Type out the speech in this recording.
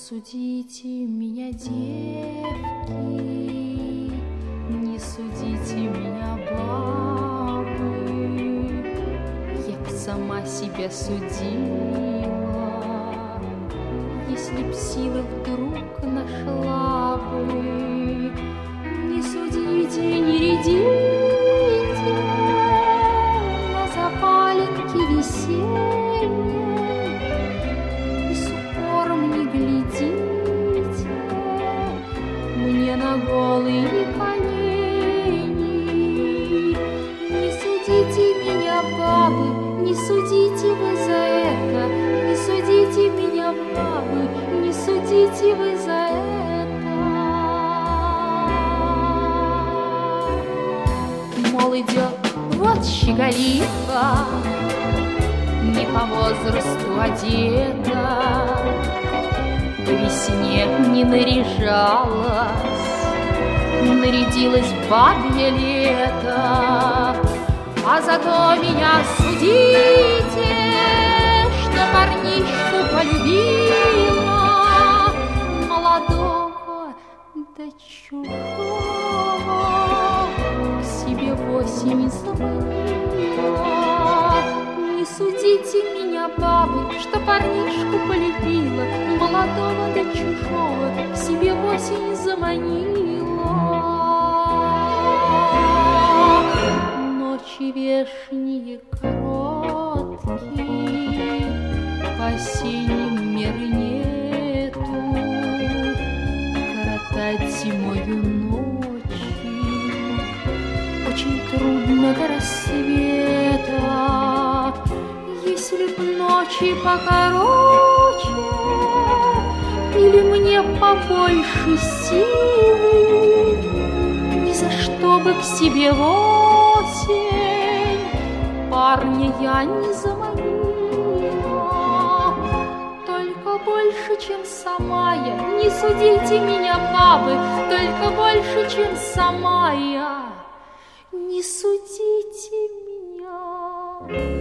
судите меня, девки, не судите меня, бабы. Я б сама себя судила, если б силы вдруг нашла бы. Не судите, не рядите на запаленке весенней, и с упором не глядите мне на голые колени. Не судите меня, бабы, не судите вы за это, не судите меня, бабы, не судите вы за это. Мол, идет вот щеголиха, не по возрасту одета, по весне не наряжалась, нарядилась в бабье лето. А зато меня судите, что парнишку полюбила, молодого да чужого, к себе в осень заманила. Не судите меня, бабы, что парнишку полюбила, молодого да чужого, к себе в осень заманила. Ночи вешние короткие, по осенним меры нету, коротать зимою ночи очень трудно до рассвета. Если б ночи покороче или мне побольше силы, ни за что бы к себе в осень парня я не заманила. Только больше, чем сама я, не судите меня, бабы, только больше, чем сама я, не судите меня.